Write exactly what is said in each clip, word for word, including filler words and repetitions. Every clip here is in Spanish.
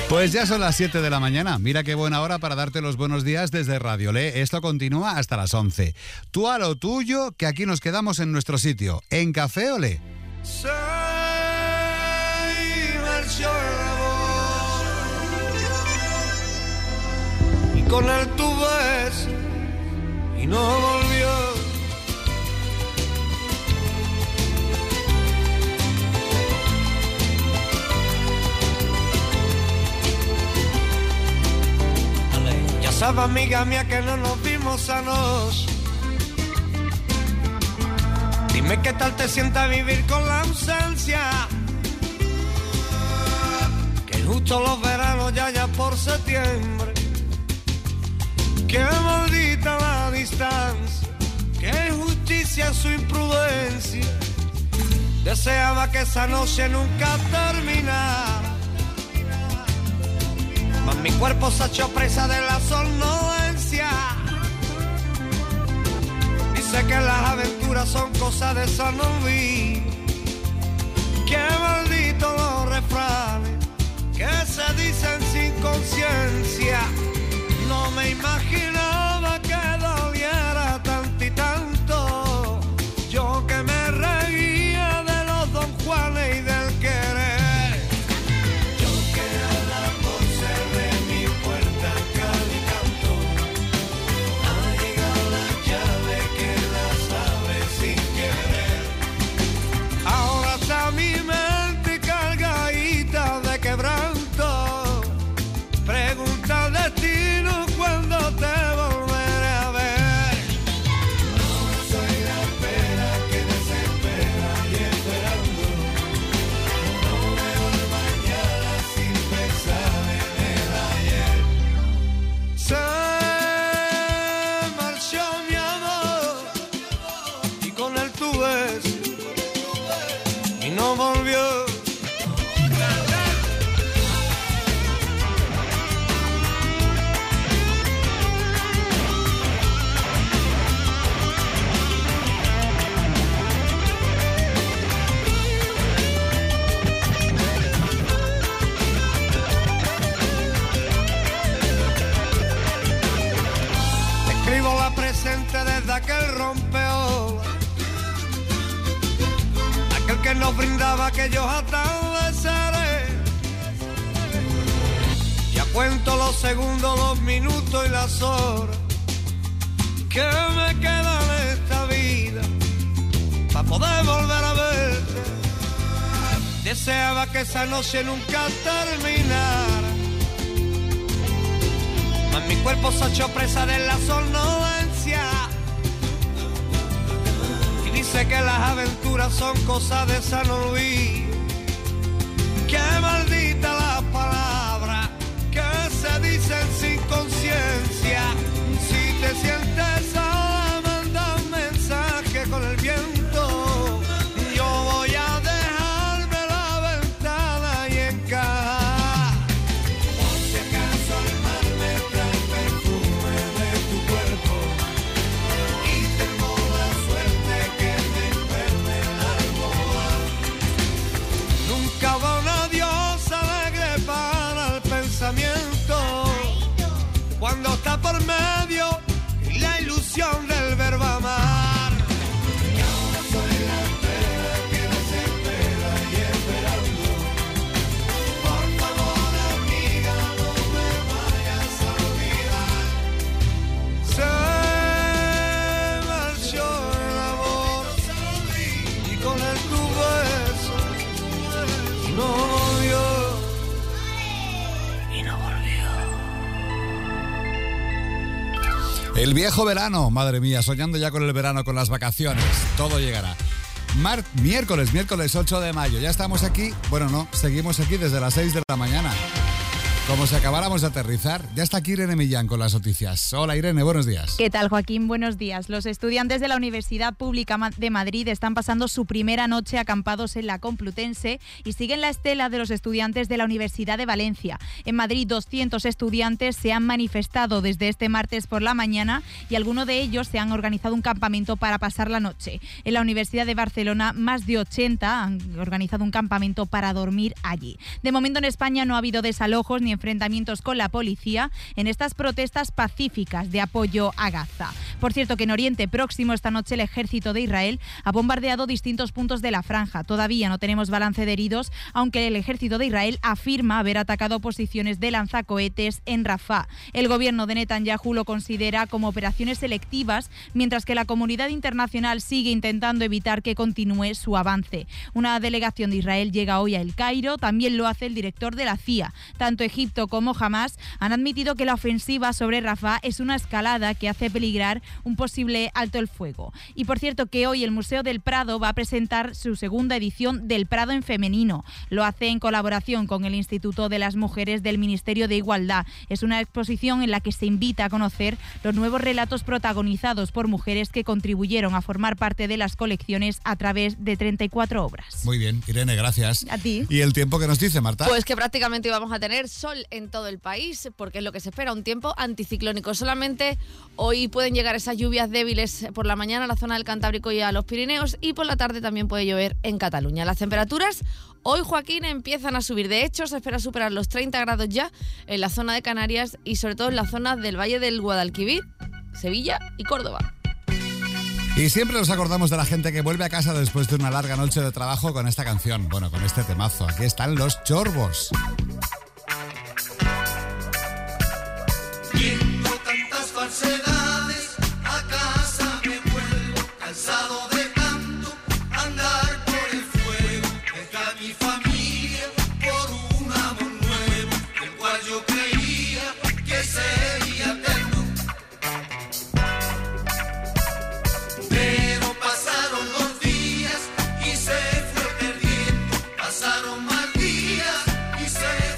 Pues ya son las siete de la mañana. Mira qué buena hora para darte los buenos días desde Radio Le. Esto continúa hasta las once. Tú a lo tuyo, que aquí nos quedamos en nuestro sitio, en Café Olé. Se marchó el amor y con él tu beso y no volvió. Sabes, amiga mía, que no nos vimos anoche. Dime qué tal te sienta vivir con la ausencia. Que justo los veranos ya ya por septiembre. Qué maldita la distancia. Qué injusticia su imprudencia. Deseaba que esa noche nunca terminara. Mas mi cuerpo se ha hecho presa de la somnolencia. Dice que las aventuras son cosas de San Olvido. Qué maldito los refranes que se dicen sin conciencia. No me imaginaba que doliera tanto y tanto. Yo que me reía de los Don Juanes y del querer. Mi mente cargadita de quebranto. Pregunta al destino cuándo te volveré a ver. Ahora soy la espera que desespera y esperando. No veo el mañana sin pensar en el ayer. Se marchó mi amor y con él tu beso y no volvió. Escribo la presente desde aquel rompeolas, aquel que nos brindaba aquellos atardeceres. Ya cuento los segundos, los minutos y las horas que me quedan en esta vida para poder volver a verte. Deseaba que esa noche nunca terminara, mas mi cuerpo se ha hecho presa de la somnolencia. Dice que las aventuras son cosas de San Olvido. Qué maldita la palabra que se dicen sin conciencia. Si te sientes sola, manda un mensaje con el viento. Yo voy a dejarme la ventana y encajar. Por si acaso el mar me trae el perfume de tu cuerpo y tengo la suerte que nunca va una diosa alegre para el pensamiento cuando está por medio la ilusión del verbo amar. Y ahora soy la espera que desespera y esperando. Por favor, amiga, no me vayas a olvidar. Se marchó el amor y con él tu beso no volvió y no volvió. El viejo verano, madre mía, soñando ya con el verano, con las vacaciones. Todo llegará. Mar- miércoles, miércoles ocho de mayo. Ya estamos aquí. Bueno, no, seguimos aquí desde las seis de la mañana. Como si acabáramos de aterrizar, ya está aquí Irene Millán con las noticias. Hola Irene, buenos días. ¿Qué tal, Joaquín? Buenos días. Los estudiantes de la Universidad Pública de Madrid están pasando su primera noche acampados en la Complutense y siguen la estela de los estudiantes de la Universidad de Valencia. En Madrid, doscientos estudiantes se han manifestado desde este martes por la mañana y algunos de ellos se han organizado un campamento para pasar la noche. En la Universidad de Barcelona, más de ochenta han organizado un campamento para dormir allí. De momento en España no ha habido desalojos ni enfrentamientos con la policía en estas protestas pacíficas de apoyo a Gaza. Por cierto, que en Oriente Próximo esta noche el ejército de Israel ha bombardeado distintos puntos de la franja. Todavía no tenemos balance de heridos, aunque el ejército de Israel afirma haber atacado posiciones de lanzacohetes en Rafah. El gobierno de Netanyahu lo considera como operaciones selectivas, mientras que la comunidad internacional sigue intentando evitar que continúe su avance. Una delegación de Israel llega hoy a El Cairo, también lo hace el director de la C I A. Tanto Egipto como Hamás han admitido que la ofensiva sobre Rafah es una escalada que hace peligrar un posible alto el fuego. Y por cierto que hoy el Museo del Prado va a presentar su segunda edición del Prado en femenino. Lo hace en colaboración con el Instituto de las Mujeres del Ministerio de Igualdad. Es una exposición en la que se invita a conocer los nuevos relatos protagonizados por mujeres que contribuyeron a formar parte de las colecciones a través de treinta y cuatro obras. Muy bien, Irene, gracias. A ti. ¿Y el tiempo que nos dice, Marta? Pues que prácticamente vamos a tener sol en todo el país, porque es lo que se espera, un tiempo anticiclónico. Solamente hoy pueden llegar esas lluvias débiles por la mañana a la zona del Cantábrico y a los Pirineos, y por la tarde también puede llover en Cataluña. Las temperaturas hoy, Joaquín, empiezan a subir. De hecho, se espera superar los treinta grados ya en la zona de Canarias y sobre todo en la zona del Valle del Guadalquivir, Sevilla y Córdoba. Y siempre nos acordamos de la gente que vuelve a casa después de una larga noche de trabajo con esta canción. Bueno, con este temazo. Aquí están Los Chorbos. Viendo tantas falsedades, a casa me vuelvo cansado de tanto andar por el fuego. Dejar mi familia por un amor nuevo, el cual yo creía que sería eterno. Pero pasaron los días y se fue perdiendo. Pasaron más días y se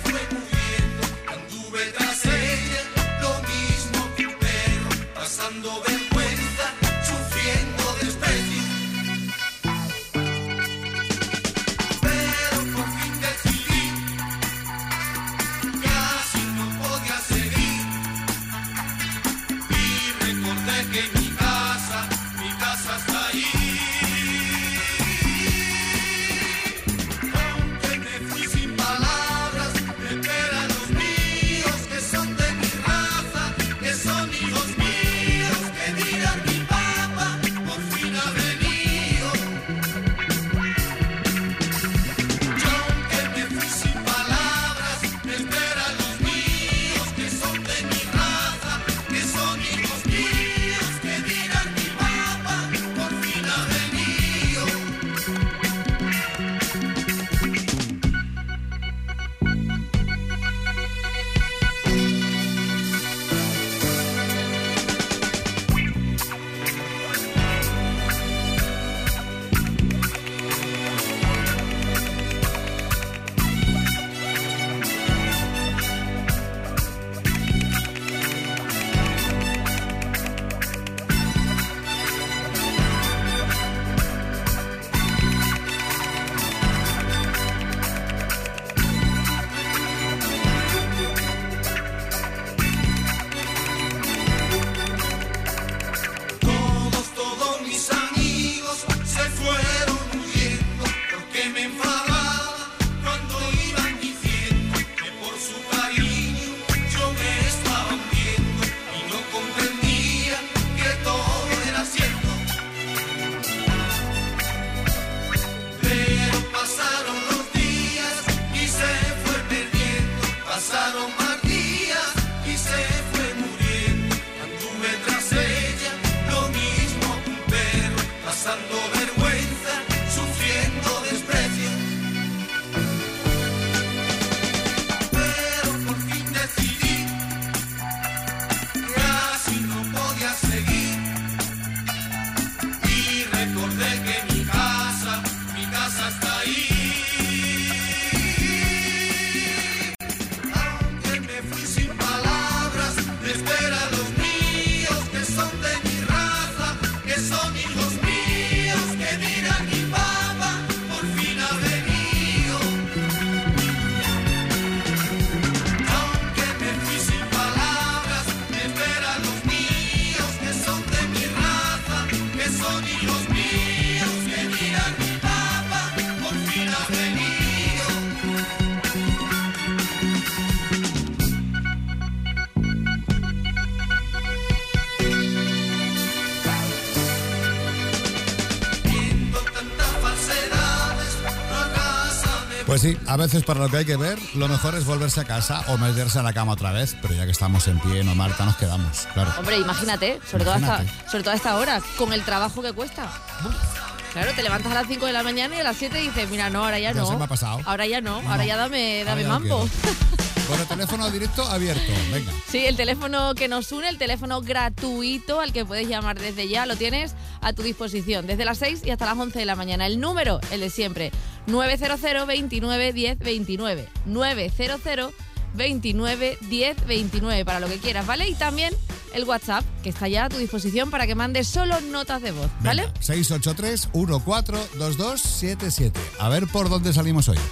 Pues sí, a veces para lo que hay que ver, lo mejor es volverse a casa o meterse a la cama otra vez, pero ya que estamos en pie, no, Marta, nos quedamos, claro. Hombre, imagínate, sobre, Imagínate. Todo hasta, sobre todo a esta hora, con el trabajo que cuesta. Claro, te levantas a las cinco de la mañana y a las siete dices, mira, no, ahora ya Ya no. se me ha pasado. Ahora ya no, No, ahora no. ya dame, dame Ahora ya no mambo. Bueno, teléfono directo abierto, venga. Sí, el teléfono que nos une, el teléfono gratuito al que puedes llamar desde ya, lo tienes a tu disposición, desde las seis y hasta las once de la mañana. El número, el de siempre, nueve cero cero, veintinueve, diez, veintinueve. nueve cero cero, veintinueve, diez, veintinueve, para lo que quieras, ¿vale? Y también el WhatsApp, que está ya a tu disposición para que mandes solo notas de voz, ¿vale? Venga, seis ocho tres, uno cuatro, dos dos siete siete. A ver por dónde salimos hoy.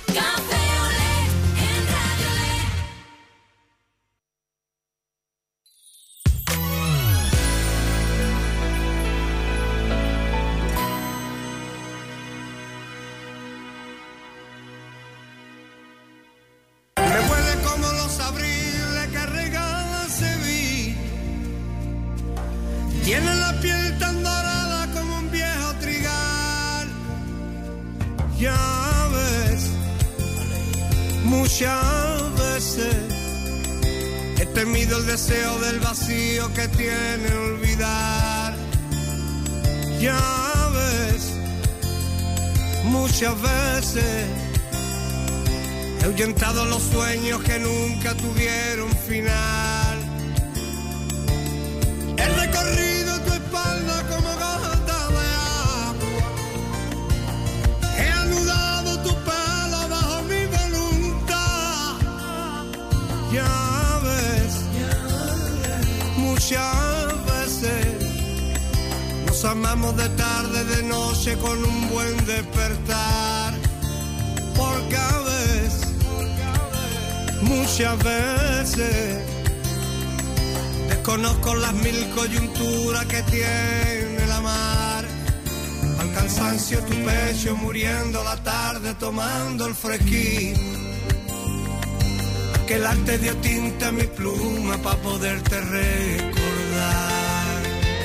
Me huele como los abriles que regala Sevilla. Tiene la piel tan dorada como un viejo trigal. Ya ves, muchas veces he temido el deseo del vacío que tiene olvidar. Ya ves, muchas veces he ahuyentado los sueños que nunca tuvieron final. He recorrido tu espalda como gota de agua. He anudado tu pelo bajo mi voluntad. Ya ves, muchas veces nos amamos de tarde, de noche con un buen despertar. Porque a veces, muchas veces, desconozco las mil coyunturas que tiene la mar. Al cansancio tu pecho muriendo la tarde tomando el fresquín. Que el arte dio tinta a mi pluma para poderte recordar.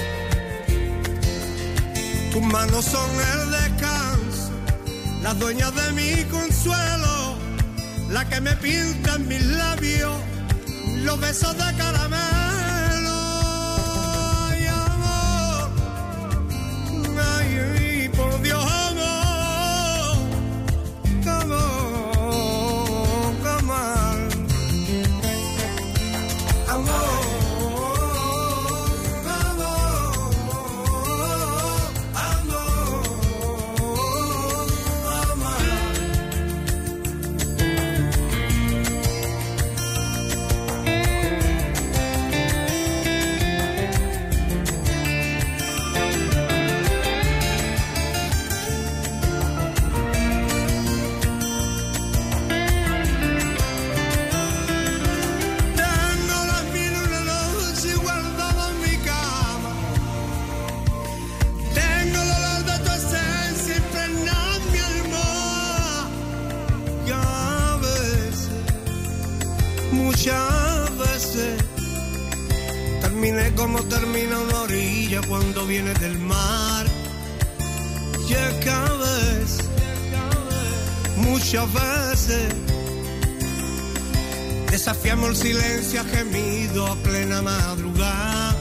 Tus manos son el descanso, las dueñas de mi consuelo, la que me pinta en mis labios los besos de caramelo. Ay, amor, ay, ay, por Dios, amor, amor, amor, amor. Muchas veces terminé como termina una orilla cuando viene del mar. Y es que a veces, muchas veces desafiamos el silencio a gemido a plena madrugada.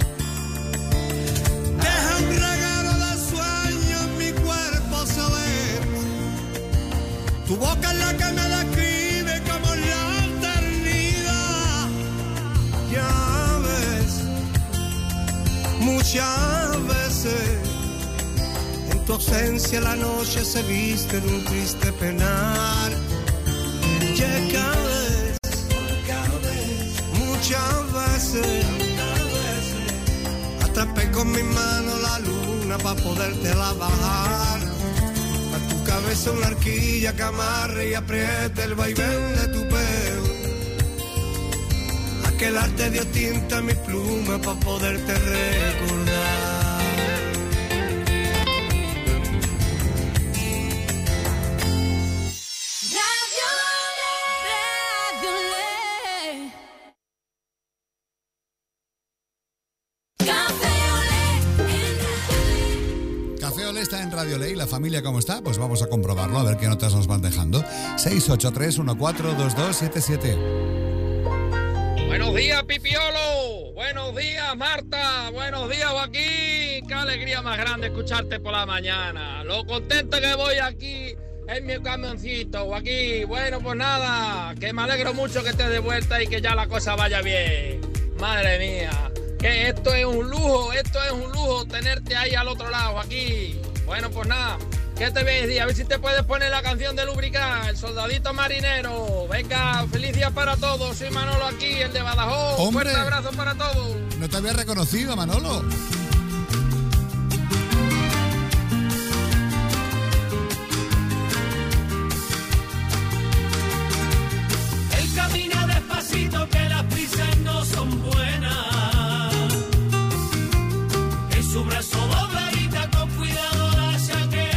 Deja un regalo de sueño en mi cuerpo saber. Tu boca es la que me describe como la ya ves, muchas veces en tu ausencia la noche se viste de un triste penar. Y es cada vez, muchas veces atrapé con mi mano la luna para podértela bajar. A tu cabeza una arquilla que amarre y apriete el vaivén de tu pelo. Que el arte dio tinta a mi pluma para poderte recordar. Radio Olé, Radio Olé. Café Olé en Radio Olé. Café Olé está en Radio Ley, la familia cómo está, pues vamos a comprobarlo, a ver qué notas nos van dejando. seis ocho tres uno cuatro dos dos siete siete. Buenos días, Pipiolo. Buenos días, Marta. Buenos días, Joaquín. Qué alegría más grande escucharte por la mañana. Lo contento que voy aquí en mi camioncito, Joaquín. Bueno, pues nada, que me alegro mucho que estés de vuelta y que ya la cosa vaya bien. Madre mía, que esto es un lujo, esto es un lujo tenerte ahí al otro lado, Joaquín. Bueno, pues nada. ¿Qué te voy a decir? A ver si te puedes poner la canción de Lubricar, El Soldadito Marinero. Venga, feliz día para todos. Soy Manolo aquí, el de Badajoz. Un fuerte abrazo para todos. No te había reconocido, Manolo. Él camina despacito, que las prisas no son buenas. En su brazo dobladita, con cuidado la chaqueta.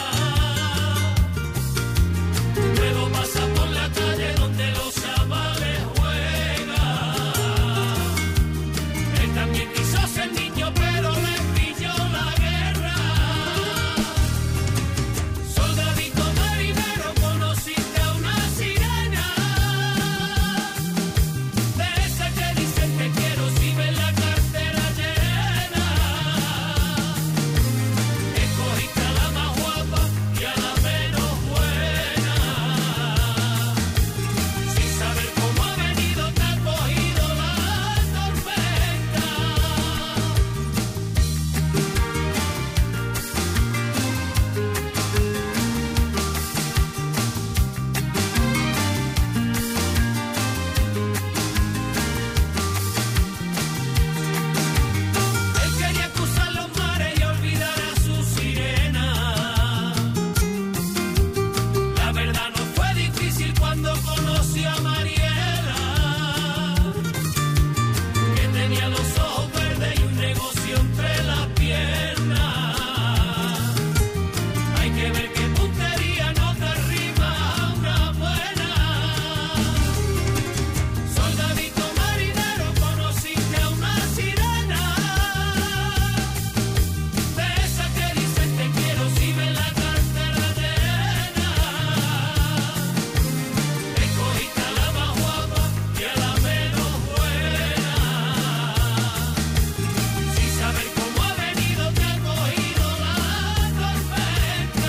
Luego pasa por la calle donde los chavales juegan. Él también quiso ser niño, pero le pilló la guerra. Soldadito marinero, conociste a una sirena. De esa que dicen te quiero si ves la cartera llena. Escogiste a la más guapa y a la menos buena. Sin saber cómo ha venido te ha cogido la tormenta. Él quería cruzar los mares y olvidar a su sirena. La verdad no fue difícil cuando conoció a Mariela, que tenía los ojos verdes y un negocio entre las piernas. Hay que ver qué puntería no te rima a una buena. Soldadito marinero, conociste a una sirena. De esa que dicen te quiero si ves la cartera llena. Escogiste a la más guapa y a la menos buena. Sin saber cómo ha venido te ha cogido la tormenta.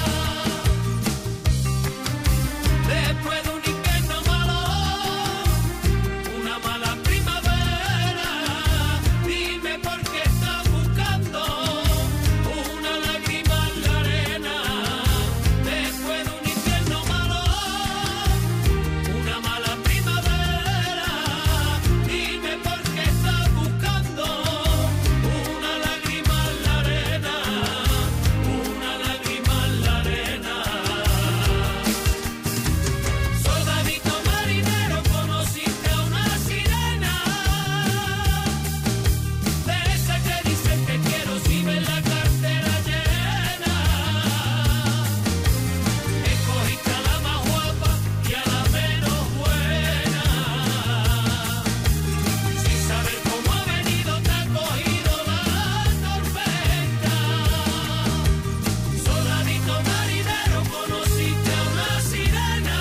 Después de un invierno malo, una mala primavera, dime por qué estás buscando una lágrima en la arena. Después de un invierno malo, una mala primavera, dime por qué estás buscando una lágrima en la arena, una lágrima en la arena. Soldadito marinero, conociste a una sirena. De esa que dicen te quiero si ves la cartera llena. Escogiste a la más guapa y a la menos buena. Sin saber cómo ha venido te ha cogido la tormenta. Soldadito marinero, conociste a una sirena.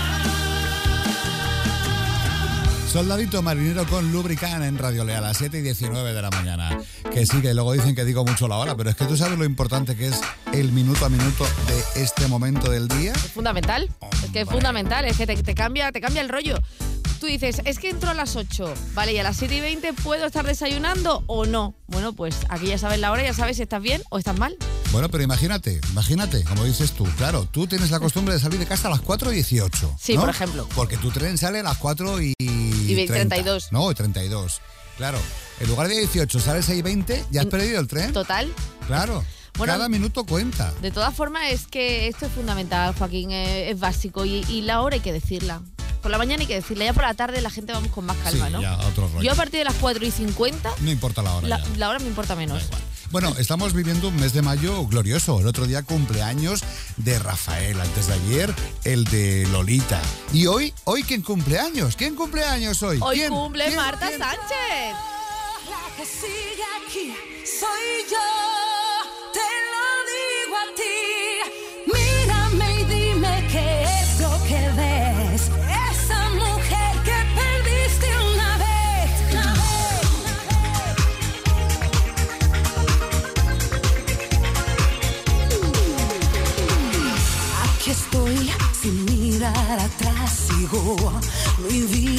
Soldadito marinero con Lubricant en Radio Lea a las siete y diecinueve de la mañana. Que sí, que luego dicen que digo mucho la hora, pero es que tú sabes lo importante que es el minuto a minuto de este momento del día. Es fundamental, es que es fundamental, es que te, te cambia, te cambia el rollo. Tú dices, es que entro a las ocho, vale, y a las siete y veinte puedo estar desayunando o no. Bueno, pues aquí ya sabes la hora, ya sabes si estás bien o estás mal. Bueno, pero imagínate, imagínate, como dices tú, claro, tú tienes la costumbre de salir de casa a las cuatro y dieciocho. Sí, ¿no? por ejemplo. Porque tu tren sale a las cuatro y... Y treinta y dos. No, y treinta y dos. Claro, en lugar de dieciocho sales seis y veinte, ya has perdido el tren. Total. Claro. Bueno, cada minuto cuenta. De todas formas, es que esto es fundamental, Joaquín, es, es básico y, y la hora hay que decirla. Por la mañana hay que decirla, ya por la tarde la gente vamos con más calma, sí, ¿no? Ya, otro rollo. Yo a partir de las cuatro y cincuenta... No importa la hora La, ya. la hora me importa menos. Bueno, estamos viviendo un mes de mayo glorioso. El otro día cumpleaños de Rafael, antes de ayer el de Lolita. Y hoy, ¿hoy quién cumpleaños? ¿Quién cumpleaños hoy? Hoy ¿Quién? cumple ¿Quién? Marta ¿Quién? Sánchez. La que sigue aquí soy yo, te lo digo a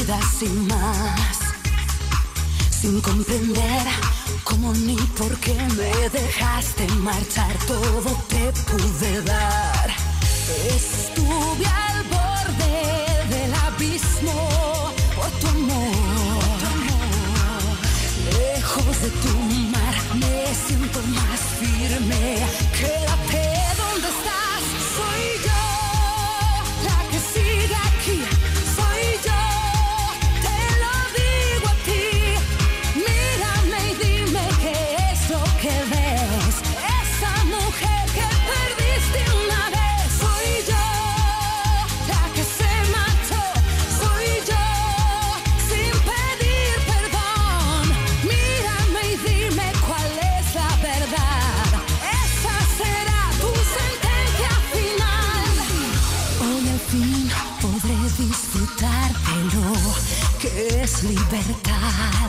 vida sin más, sin comprender cómo ni por qué me dejaste marchar. Todo te pude dar. Estuve al borde del abismo por tu amor. Lejos de tu mar me siento más firme. Quédate donde estás. Soy yo la que sigue aquí. Soy yo, te lo digo a ti. Mírame y dime qué es lo que ves. Esa mujer que perdiste una vez. Soy yo la que se marchó. Soy yo sin pedir perdón. Mírame y dime cuál es la verdad. Esa será tu sentencia final. Hoy al fin podré disfrutar de lo que es libertad.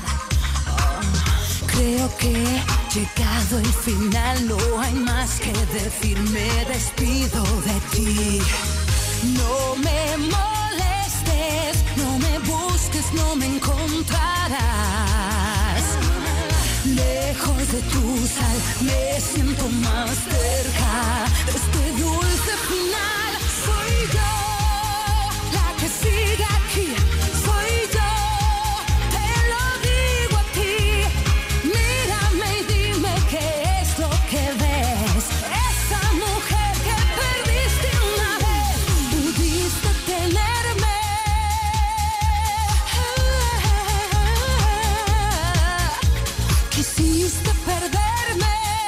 Creo que llegado el final no hay más que decir. Me despido de ti. No me molestes, no me busques, no me encontrarás. Lejos de tu sal me siento más cerca de este dulce final. Soy yo la que sigue aquí. Soy yo, te lo digo a ti. Mírame y dime qué es lo que ves. Esa mujer que perdiste una vez. Pudiste tenerme. Quisiste perderme.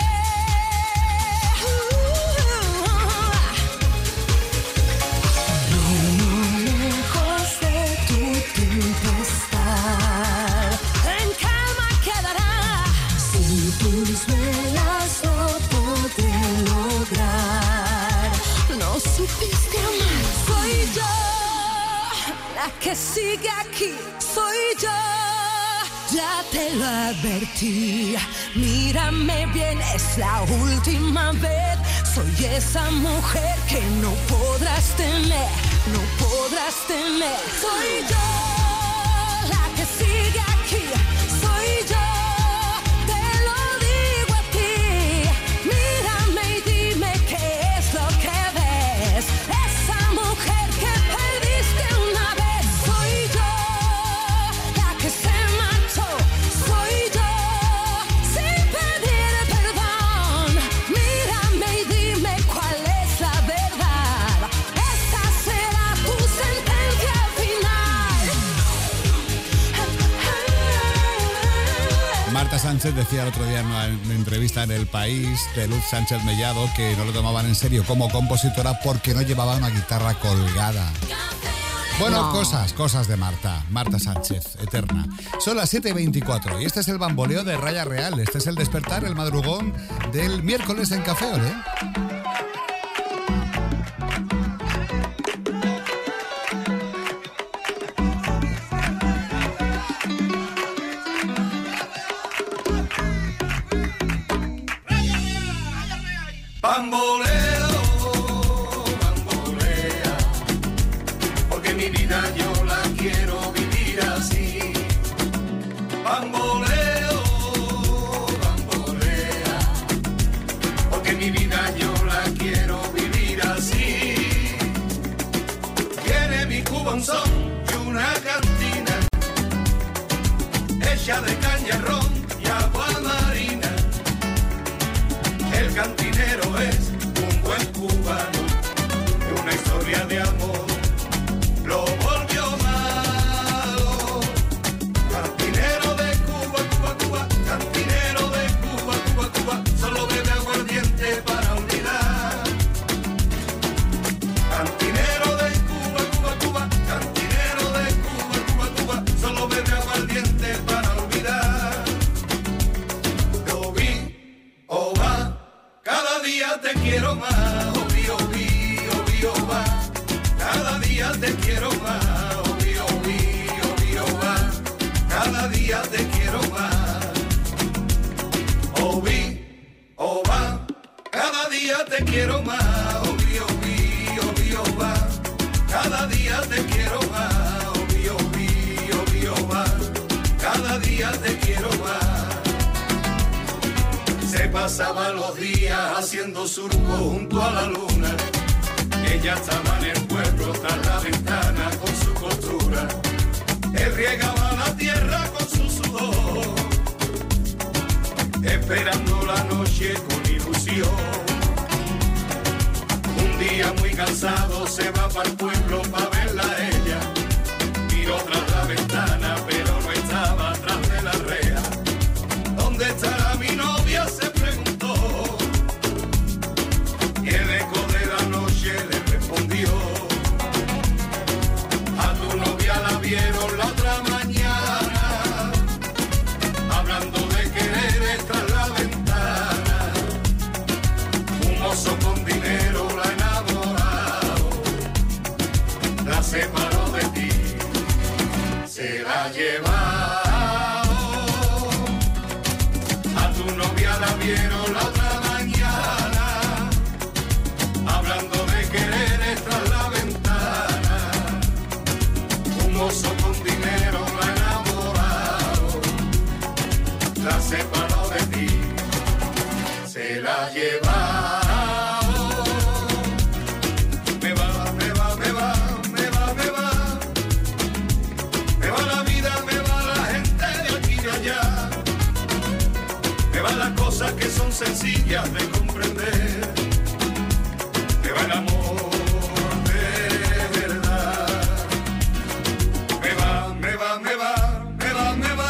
Lejos de tu tempestad, en calma quedará. Sin tus velas no podré lograr. No supiste amar. Soy yo la que sigue aquí. Soy yo, ya te lo advertí. Mírame bien, es la última vez. Soy esa mujer que no podrás tener, no podrás tener. Soy yo la que sigue aquí. Soy yo, te lo digo a ti. Mírame y dime qué es lo que ves. Esa mujer que perdiste una vez. Soy yo la que se marchó. Soy yo sin pedir perdón. Mírame y dime cuál es la verdad. Esa será tu sentencia final. Marta Sánchez decía el otro día en una entrevista en El País de Luz Sánchez Mellado que no lo tomaban en serio como compositora porque no llevaba una guitarra colgada. Bueno, No. cosas, cosas de Marta. Marta Sánchez, eterna. Son las siete y veinticuatro y este es el bamboleo de Raya Real. Este es el despertar, el madrugón del miércoles en Café Ole. Bamboleo, bambolea, porque mi vida yo la quiero vivir así. Bamboleo, bambolea, porque mi vida yo la quiero vivir así. Tiene mi cuba un son y una cantina hecha de caña, ron y agua marina. El cantinero es un buen cubano, de una historia de amor lo volvió malo. Cantinero de Cuba, Cuba, Cuba, cantinero de Cuba, Cuba, Cuba, solo bebe aguardiente para olvidar. Cantinero de Cuba, Cuba, Cuba, cantinero de Cuba, Cuba, Cuba, solo bebe aguardiente para olvidar. Lo vi, oh va. Cada día te quiero más, obi, obi, obi, oba. Cada día te quiero más, obi, obi, obi, oba. Cada día te quiero más, obi, oba. Cada día te quiero más, obi, obi, obi, oba. Cada día te quiero más, obi, obi, día te quiero más. Se pasaba los días haciendo surco junto a la luna. Ella estaba en el pueblo tras la ventana con su costura. Él riegaba la tierra con su sudor, esperando la noche con ilusión. Un día muy cansado se va para el pueblo para verla a ella. Miró tras la ventana pero no estaba atrás de la rea. ¿Dónde estará mi novia?, se preguntó. Y el eco de la noche le respondió: a tu novia la vieron la otra mañana, hablando de querer tras la ventana. Un mozo con dinero la ha enamorado, la separó de ti, se la ha llevado. A tu novia la vieron la otra mañana, hablando de querer tras la ventana. Un mozo con dinero la ha enamorado, la separó de ti, se la ha llevado. Me va, me va, me va, me va, me va. Me va la vida, me va la gente de aquí y de allá. Me van las cosas que son sencillas de comprender. Me va el amor de verdad. Me va, me va, me va, me va, me va.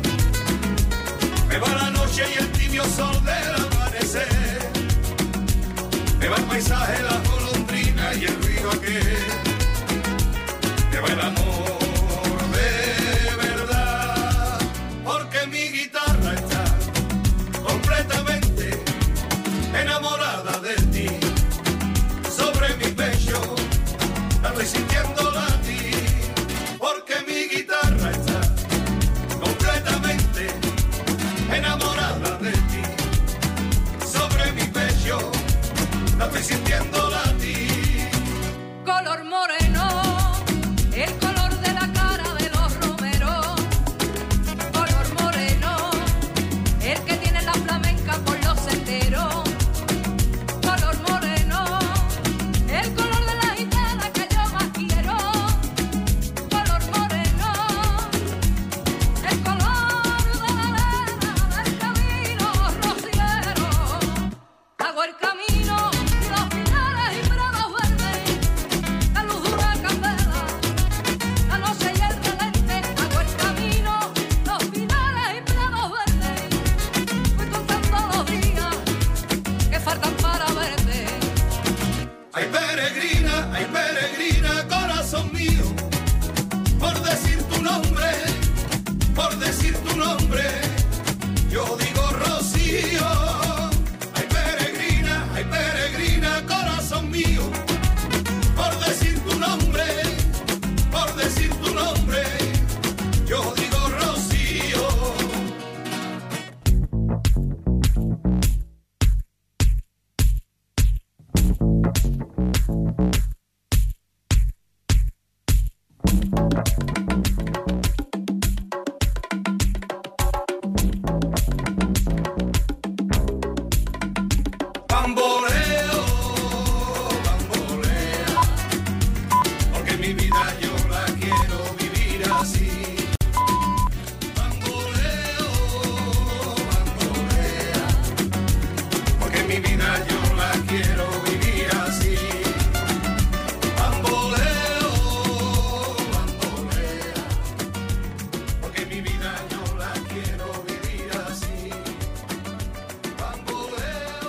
Me va la noche y el tibio sol del amanecer. Me va el paisaje, la golondrina y el ruido aquel. Me va el amor de verdad. Porque mi guitarra está completamente enamorada de ti. Sobre mi pecho la estoy sintiendo latir. Porque mi guitarra está completamente enamorada de ti. Sobre mi pecho la estoy sintiendo latir. Color moreno, el color de la cara de los romeros. Color moreno, el que tiene la flamenca por los senderos. Color moreno, el color de la gitana que yo más quiero. Color moreno, el color de la arena del camino rociero. Hago el camino y los pinares y prados verdes, la luz de una candela, la noche y el relente. Hago el camino, los pinares y prados verdes, voy contando los días que faltan para verte. Ay peregrina, ay peregrina, corazón mío, por decir tu nombre, por decir tu nombre, yo digo Rocío. Ay peregrina, ay peregrina, corazón mío, por decir tu nombre, por decir tu nombre, yo digo Rocío. Bamboleo, bambolea, porque mi vida yo la quiero vivir así. Bamboleo, bambolea, porque mi vida yo la quiero vivir así. Bamboleo, bambolea, porque mi vida yo la quiero vivir así. Bamboleo.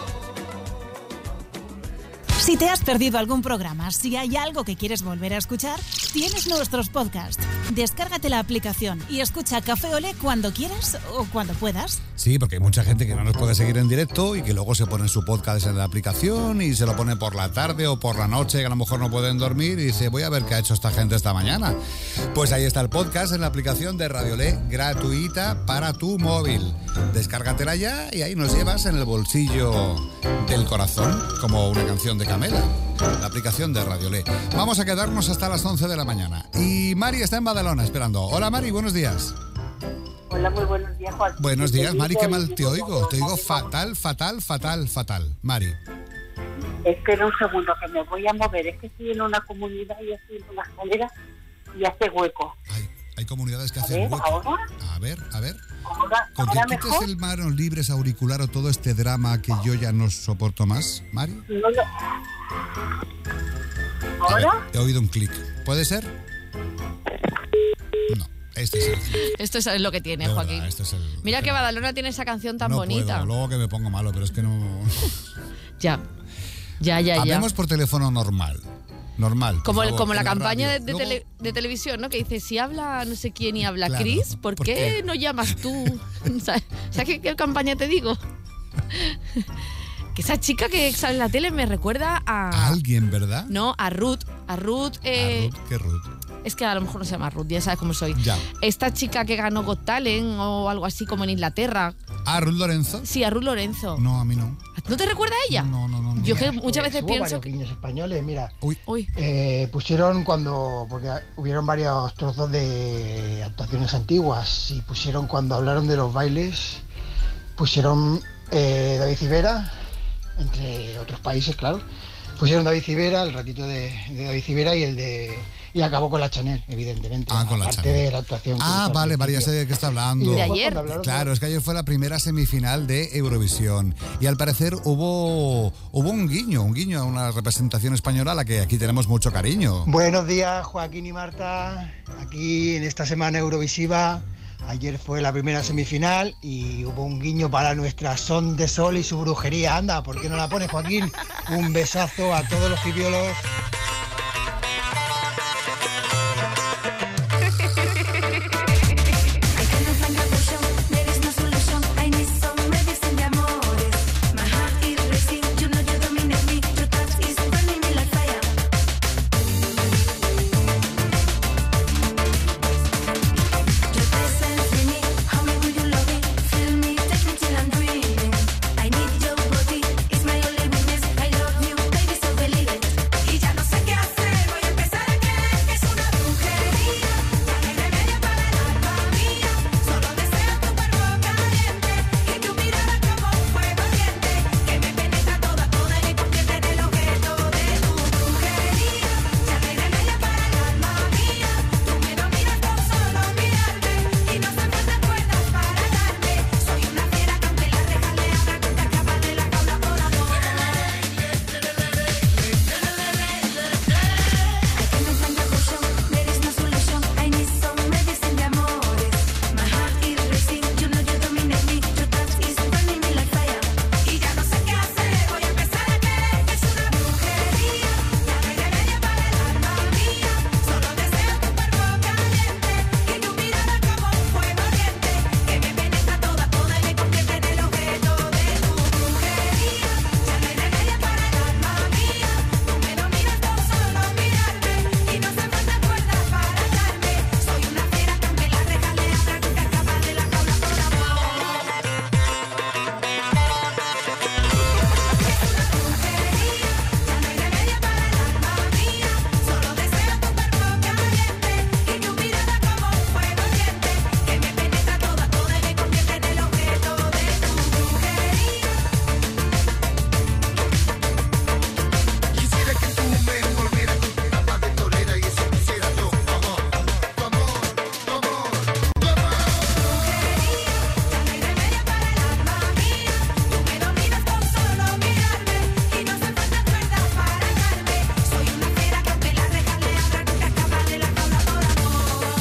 Si te has perdido algún programa, si hay algo que quieres volver a escuchar, tienes nuestros podcasts. Descárgate la aplicación y escucha Café Olé cuando quieras o cuando puedas. Sí, porque hay mucha gente que no nos puede seguir en directo y que luego se pone su podcast en la aplicación y se lo pone por la tarde o por la noche, que a lo mejor no pueden dormir, y dice, voy a ver qué ha hecho esta gente esta mañana. Pues ahí está el podcast en la aplicación de Radio Olé, gratuita para tu móvil. Descárgatela ya y ahí nos llevas en el bolsillo del corazón, como una canción de Camela. La aplicación de Radio Olé. Vamos a quedarnos hasta las once de la mañana. Y Mari está en Badalona esperando. Hola Mari, buenos días. Hola, muy buenos días, Juan. Buenos días, Mari, qué mal te oigo. Te oigo fatal, fatal, fatal, fatal. Mari. Espera un segundo, que me voy a mover. Es que estoy en una comunidad y estoy en una escalera y hace hueco. Hay, hay comunidades que A hacen ver, hueco. ¿ahora? A ver, a ver. ¿Ahora, Con que ahora quites mejor? el manos libres auricular o todo este drama que yo ya no soporto más, Mari. No, no. A ver, ¿Ahora? he oído un clic. ¿Puede ser? No, este es el clic. Esto es lo que tiene, De Joaquín. verdad, este es el- Mira que Badalona tiene esa canción tan no bonita. puedo, luego que me pongo malo, pero es que no... Ya, ya, ya, ya. Hablemos por teléfono normal. Normal. por Como, el- favor, como la en campaña de, radio. de Luego- tele- de televisión, ¿no? Que dice, si habla no sé quién y habla Claro, Chris, ¿por, ¿por qué, qué? no llamas tú? ¿Sabes ¿Sabes qué, qué campaña te digo? Que esa chica que sale en la tele me recuerda a... A alguien, ¿verdad? No, a Ruth. A Ruth... eh, A Ruth, ¿qué Ruth? Es que a lo mejor no se llama Ruth, ya sabes cómo soy. Ya. Esta chica que ganó Got Talent o algo así como en Inglaterra. ¿A Ruth Lorenzo? Sí, a Ruth Lorenzo. No, a mí no. ¿No te recuerda a ella? No, no, no. no. Yo que muchas veces Hubo pienso varios que... guiños españoles, mira. Uy. Uy. Eh, pusieron cuando, porque hubieron varios trozos de actuaciones antiguas y pusieron cuando hablaron de los bailes, pusieron eh, David Civera, entre otros países, claro. Pusieron David Civera, el ratito de, de David Civera y el de y acabó con la Chanel, evidentemente. Ah, con la aparte Chanel. de la actuación. que Ah, hizo al vale, vale, ya principio. sé de qué está hablando. Y De después, ayer. cuando hablaron Claro, de- es que ayer fue la primera semifinal de Eurovisión y al parecer hubo, hubo un guiño, un guiño a una representación española a la que aquí tenemos mucho cariño. Buenos días, Joaquín y Marta. Aquí en esta semana Eurovisiva. Ayer fue la primera semifinal y hubo un guiño para nuestra Son de Sol y su brujería. Anda, ¿por qué no la pones, Joaquín? Un besazo a todos los pibiolos. Y ya no sé qué hacer, voy a empezar a creer que es una brujería. Ya no hay remedio para el alma mía, solo deseo tu cuerpo caliente y tu mirada como un fuego ardiente que me penetra toda, toda y me convierte en el objeto de tu brujería. Ya no hay remedio para el alma mía, tú me dominas con solo mirarte y no hace falta cuerdas para darme. Soy una fiera que aunque la reja le abra nunca escapa de la jaula por amor. I can find a potion, there is no solution. I need some medicine de amores. My heart is racing, you know you dominate me. Your touch is burning me like fire. Y ya no sé qué hacer, voy a empezar a creer que es una brujería. Ya no hay remedio para el alma mía, solo deseo tu cuerpo caliente y tu mirada como un fuego ardiente que me penetra toda, toda y me convierte en el objeto de tu brujería. Ya no hay remedio para el alma mía, tú me dominas con solo mirarte y no hace falta cuerdas para darme. Soy una fiera que aunque la reja le abra nunca escapa de la jaula por amor. Solo deseo tu cuerpo caliente y tu mirada como un fuego ardiente que me penetra toda, toda y me convierte en el objeto de tu brujería. Quisiera que tú me envolvieras con tu capa de torera y eso quisiera yo, tu amor, tu amor, tu amor, tu amor. Ya no hay remedio para el alma mía, tú me dominas con solo mirarme y no hace falta cuerdas para darme. Soy una fiera que aunque la reja le abra nunca escapa de la jaula por amor.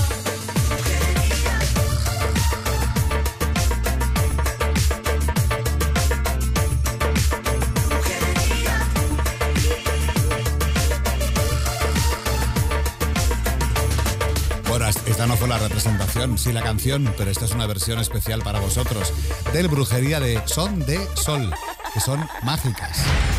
Bueno, esta no fue la representación, sí la canción, pero esta es una versión especial para vosotros del Brujería de Son de Sol, que son mágicas.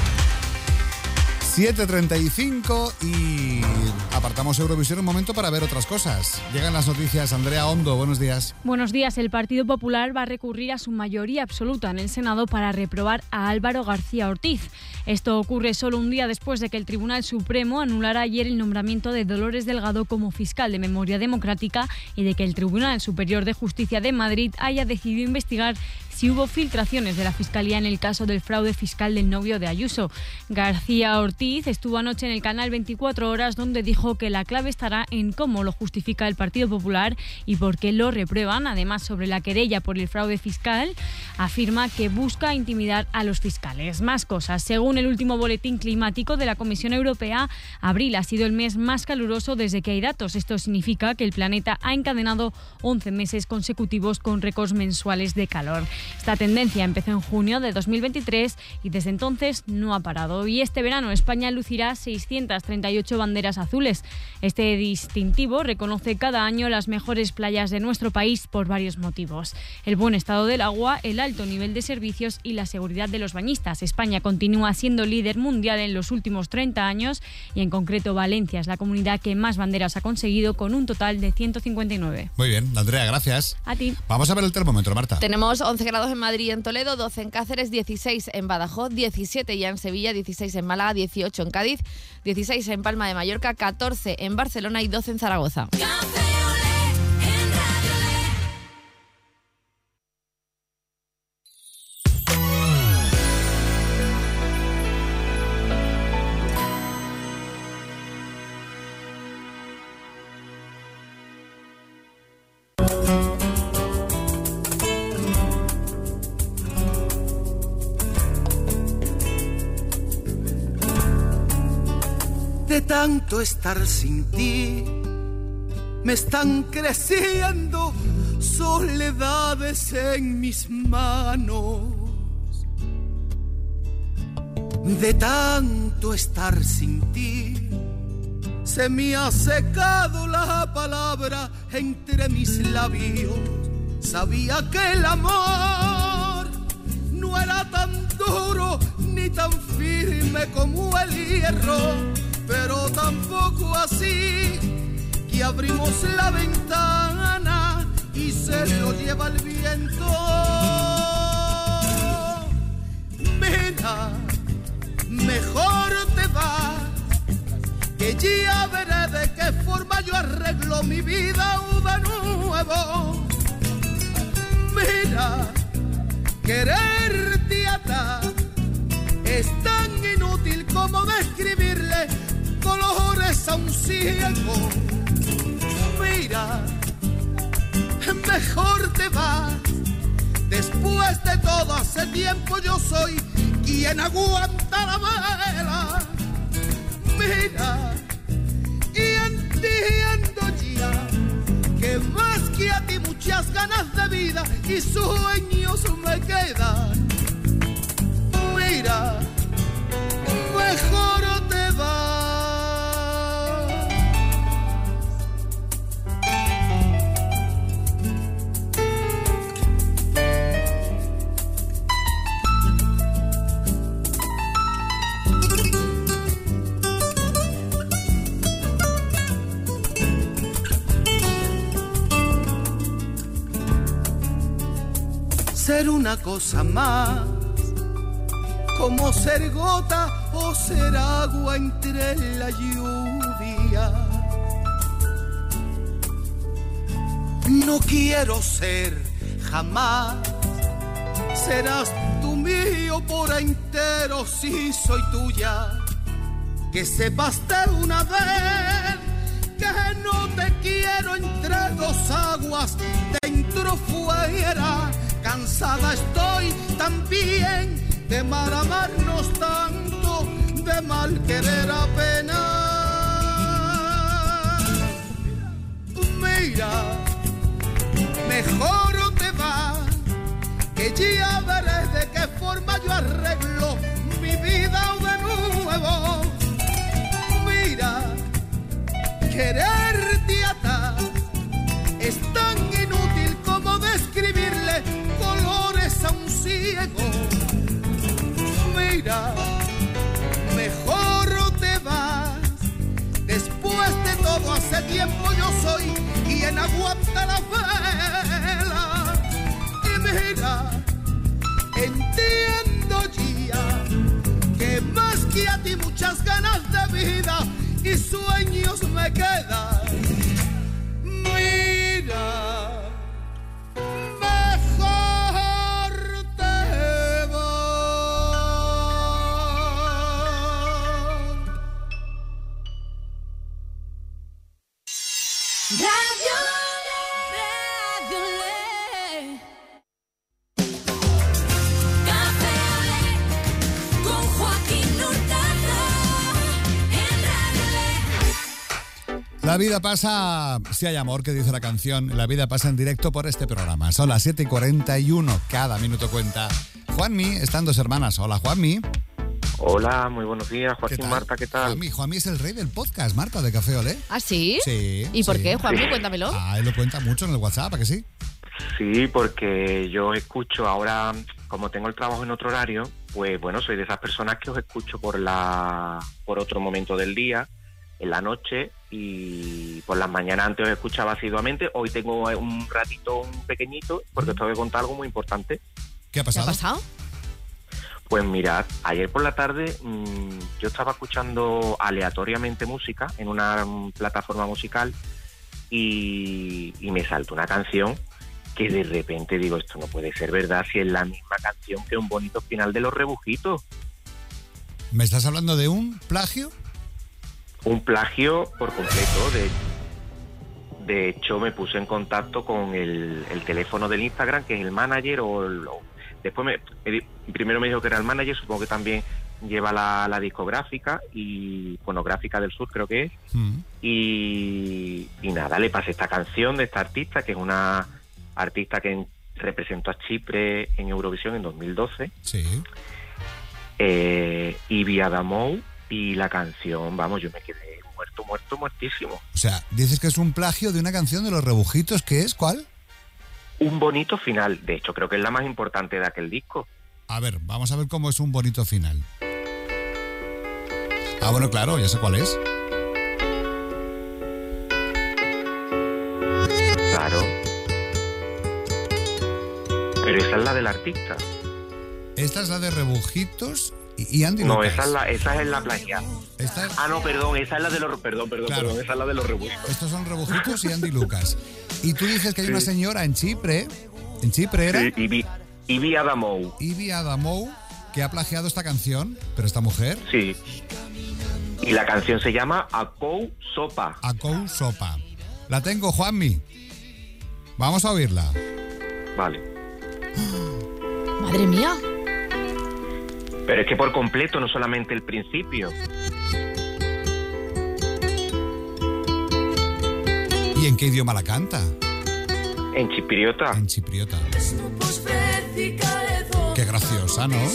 siete treinta y cinco y apartamos Eurovisión un momento para ver otras cosas. Llegan las noticias. Andrea Hondo, buenos días. Buenos días. El Partido Popular va a recurrir a su mayoría absoluta en el Senado para reprobar a Álvaro García Ortiz. Esto ocurre solo un día después de que el Tribunal Supremo anulara ayer el nombramiento de Dolores Delgado como fiscal de Memoria Democrática y de que el Tribunal Superior de Justicia de Madrid haya decidido investigar si hubo filtraciones de la Fiscalía en el caso del fraude fiscal del novio de Ayuso. García Ortiz estuvo anoche en el canal veinticuatro horas, donde dijo que la clave estará en cómo lo justifica el Partido Popular y por qué lo reprueban. Además, sobre la querella por el fraude fiscal, afirma que busca intimidar a los fiscales. Más cosas. Según el último boletín climático de la Comisión Europea, abril ha sido el mes más caluroso desde que hay datos. Esto significa que el planeta ha encadenado once meses consecutivos con récords mensuales de calor. Esta tendencia empezó en junio de dos mil veintitrés y desde entonces no ha parado. Y este verano España lucirá seiscientas treinta y ocho banderas azules. Este distintivo reconoce cada año las mejores playas de nuestro país por varios motivos: el buen estado del agua, el alto nivel de servicios y la seguridad de los bañistas. España continúa siendo líder mundial en los últimos treinta años y en concreto Valencia es la comunidad que más banderas ha conseguido, con un total de ciento cincuenta y nueve. Muy bien, Andrea, gracias. A ti. Vamos a ver el termómetro, Marta. Tenemos once grados en Madrid y en Toledo, doce en Cáceres, dieciséis en Badajoz, diecisiete ya en Sevilla, dieciséis en Málaga, dieciocho en Cádiz, dieciséis en Palma de Mallorca, catorce en Barcelona y doce en Zaragoza. De tanto estar sin ti, me están creciendo soledades en mis manos. De tanto estar sin ti, se me ha secado la palabra entre mis labios. Sabía que el amor no era tan duro ni tan firme como el hierro, pero tampoco así que abrimos la ventana y se lo lleva el viento. Mira, mejor te vas, que ya veré de qué forma yo arreglo mi vida de nuevo. Mira, quererte atar es tan inútil como describirle colores a un ciego. Mira, mejor te vas. Después de todo, hace tiempo yo soy quien aguanta la vela. Mira, y entiendo ya que más que a ti muchas ganas de vida y sueños me quedan. Mira, mejor te vas. Ser una cosa más, como ser gota o ser agua entre la lluvia. No quiero ser jamás, serás tú mío por entero si soy tuya. Que sepas de una vez que no te quiero entre dos aguas, dentro fuera. Cansada estoy también de mal amarnos tanto, de mal querer apenas. Mira, mejor te vas, que ya veré de qué forma yo arreglo mi vida de nuevo. Mira, quererte atar es tan inútil como describirle colores a un ciego. Mira, mejor te vas. Después de todo, hace tiempo yo soy quien aguanta la vela. Y mira, entiendo ya que más La vida pasa, si hay amor, que dice la canción, la vida pasa en directo por este programa. Son las siete y cuarenta y uno, cada minuto cuenta. Juanmi, están dos hermanas. Hola, Juanmi. Hola, muy buenos días, Joaquín, Marta, ¿qué tal? Juanmi, Juanmi es el rey del podcast, Marta, de Café Olé. ¿Ah, sí? Sí. ¿Y por sí. qué, Juanmi? Cuéntamelo. Ah, él lo cuenta mucho en el WhatsApp, ¿a que sí? Sí, porque yo escucho ahora, como tengo el trabajo en otro horario, pues bueno, soy de esas personas que os escucho por la por otro momento del día, en la noche, y por las mañanas antes os escuchaba asiduamente. Hoy tengo un ratito un pequeñito porque os tengo que contar algo muy importante. ¿Qué ha pasado? ¿Qué ha pasado? Pues mirad, ayer por la tarde mmm, yo estaba escuchando aleatoriamente música en una um, plataforma musical y, y me saltó una canción que de repente digo, esto no puede ser verdad si es la misma canción que Un bonito final de Los Rebujitos. ¿Me estás hablando de un plagio? Un plagio por completo. De, de hecho, me puse en contacto con el, el teléfono del Instagram, que es el manager, o, el, o después me, me, primero me dijo que era el manager, supongo que también lleva la, la discográfica y fonográfica del sur, creo que es. Mm. Y, y nada, le pasé esta canción de esta artista, que es una artista que representó a Chipre en Eurovisión en dos mil doce. Sí. Eh, Ibi Adamou, y la canción, vamos, yo me quedé muerto, muerto, muertísimo. O sea, dices que es un plagio de una canción de Los Rebujitos, ¿qué es? ¿Cuál? Un bonito final. De hecho, creo que es la más importante de aquel disco. A ver, vamos a ver cómo es Un bonito final. Ah, bueno, claro, ya sé cuál es. Claro. Pero esa es la del artista. Esta es la de Rebujitos y, y Andy No, Lucas. esa es la, esa es la plagia. Esta es... Ah, no, perdón, esa es la de los... Perdón, perdón, Claro. perdón, esa es la de Los Rebujitos. Estos son Rebujitos y Andy Lucas. Y tú dices que hay Sí. una señora en Chipre, en Chipre era... Sí, Ibi, Ibi Adamou. Ibi Adamou, que ha plagiado esta canción, pero esta mujer... Sí. Y la canción se llama Akou Sopa. Akou Sopa. La tengo, Juanmi. Vamos a oírla. Vale. Madre mía. Pero es que por completo, no solamente el principio. ¿Y en qué idioma la canta? En chipriota. En chipriota. Qué graciosa, ¿no?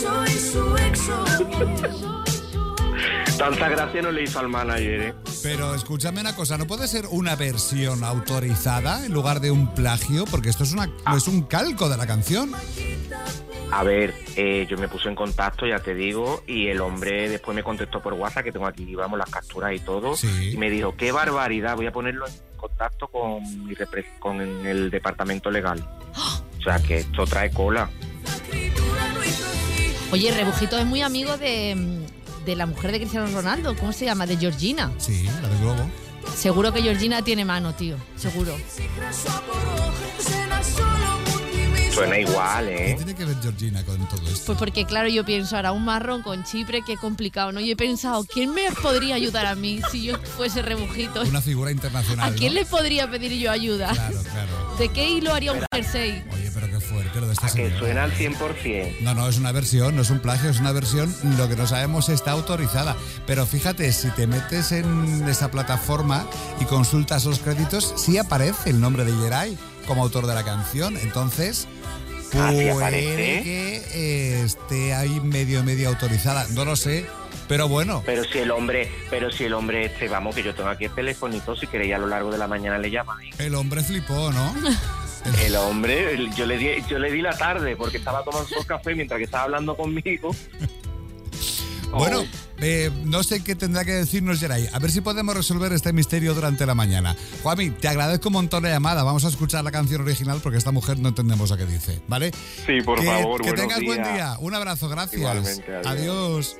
Tanta gracia no le hizo al manager, ¿eh? Pero escúchame una cosa, ¿no puede ser una versión autorizada en lugar de un plagio? Porque esto es una Ah. es un calco de la canción. A ver, eh, yo me puse en contacto, ya te digo, y el hombre después me contestó por WhatsApp, que tengo aquí, vamos, las capturas y todo, Sí. y me dijo, qué barbaridad, voy a ponerlo en contacto con, mi repre- con el departamento legal. O sea, que esto trae cola. Oye, Rebujito es muy amigo de, de la mujer de Cristiano Ronaldo. ¿Cómo se llama? De Georgina. Sí, la de Globo. Seguro que Georgina tiene mano, tío. Seguro. Suena igual, ¿Qué ¿eh? tiene que ver Georgina con todo esto? Pues porque, claro, yo pienso, ahora un marrón con Chipre, qué complicado, ¿no? Yo he pensado, ¿quién me podría ayudar a mí si yo fuese Rebujito? Una figura internacional, ¿A quién ¿no? le podría pedir yo ayuda? Claro, claro. ¿De qué hilo haría un jersey? Oye, pero qué fuerte lo de esta A que señora. suena al cien por ciento. No, no, es una versión, no es un plagio, es una versión, lo que no sabemos está autorizada. Pero fíjate, si te metes en esa plataforma y consultas los créditos, sí aparece el nombre de Yeray como autor de la canción. Entonces, Ah, ¿sí puede aparece? que eh, esté ahí medio, medio autorizada. No lo sé, pero bueno. Pero si el hombre, pero si el hombre este, vamos, que yo tengo aquí el telefonito, si queréis a lo largo de la mañana le llamáis. El hombre flipó, ¿no? El hombre, el- yo le di, yo le di la tarde porque estaba tomando su café mientras que estaba hablando conmigo. Bueno, Oh. eh, no sé qué tendrá que decirnos Yeray. A ver si podemos resolver este misterio durante la mañana. Juanmi, te agradezco un montón la llamada. Vamos a escuchar la canción original porque esta mujer no entendemos a qué dice, ¿vale? Sí, por que, favor, Que buenos tengas buen días. día. Un abrazo, gracias. Igualmente, adiós. Adiós.